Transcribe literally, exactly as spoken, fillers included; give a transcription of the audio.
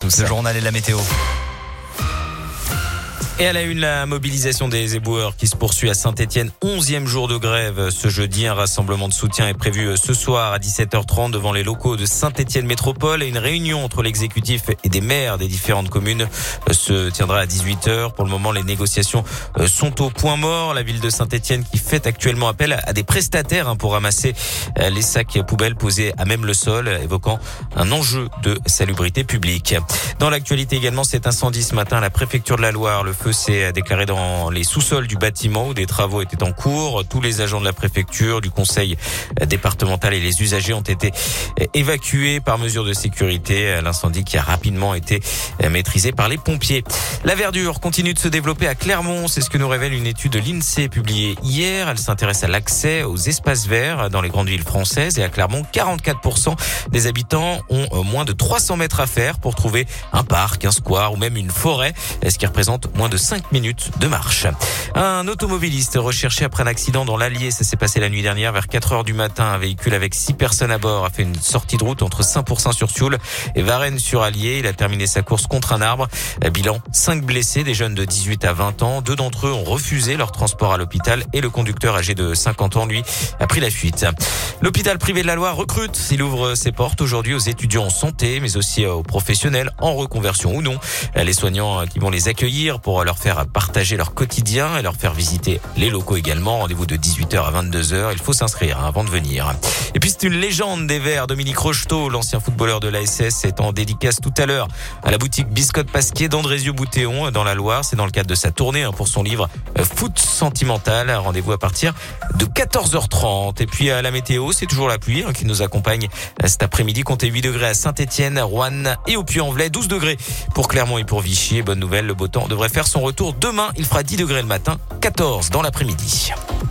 tous. Le journal et la météo. Et à la une, la mobilisation des éboueurs qui se poursuit à Saint-Etienne. onzième jour de grève ce jeudi. Un rassemblement de soutien est prévu ce soir à dix-sept heures trente devant les locaux de Saint-Etienne Métropole. Et une réunion entre l'exécutif et des maires des différentes communes se tiendra à dix-huit heures. Pour le moment, les négociations sont au point mort. La ville de Saint-Etienne qui fait actuellement appel à des prestataires pour ramasser les sacs poubelles posés à même le sol, évoquant un enjeu de salubrité publique. Dans l'actualité également, cet incendie ce matin à la préfecture de la Loire. Le feu s'est déclaré dans les sous-sols du bâtiment où des travaux étaient en cours. Tous les agents de la préfecture, du conseil départemental et les usagers ont été évacués par mesure de sécurité. L'incendie qui a rapidement été maîtrisé par les pompiers. La verdure continue de se développer à Clermont. C'est ce que nous révèle une étude de l'INSEE publiée hier. Elle s'intéresse à l'accès aux espaces verts dans les grandes villes françaises. Et à Clermont, quarante-quatre pour cent des habitants ont moins de trois cents mètres à faire pour trouver un parc, un square ou même une forêt, ce qui représente moins de cinq minutes de marche. Un automobiliste recherché après un accident dans l'Allier, ça s'est passé la nuit dernière vers quatre heures du matin. Un véhicule avec six personnes à bord a fait une sortie de route entre Saint-Pourçain-sur-Sioule et Varennes-sur-Allier. Il a terminé sa course contre un arbre. Bilan, cinq blessés, des jeunes de dix-huit à vingt ans. Deux d'entre eux ont refusé leur transport à l'hôpital et le conducteur âgé de cinquante ans, lui, a pris la fuite. L'hôpital privé de la Loire recrute. Il ouvre ses portes aujourd'hui aux étudiants en santé, mais aussi aux professionnels en reconversion ou non. Les soignants qui vont les accueillir pour leur faire partager leur quotidien et leur faire visiter les locaux également. Rendez-vous de dix-huit heures à vingt-deux heures. Il faut s'inscrire avant de venir. Et puis c'est une légende des Verts. Dominique Rocheteau, l'ancien footballeur de l'A S S, est en dédicace tout à l'heure à la boutique Biscotte Pasquier d'Andrézieux-Boutéon dans la Loire. C'est dans le cadre de sa tournée pour son livre Foot Sentimental. Rendez-vous à partir de quatorze heures trente. Et puis à la météo, c'est toujours la pluie qui nous accompagne cet après-midi. Comptez huit degrés à Saint-Etienne, Roanne et au Puy-en-Velay. douze degrés pour Clermont et pour Vichy. Et bonne nouvelle, le beau temps devrait faire son retour demain. Il fera dix degrés le matin, quatorze dans l'après-midi.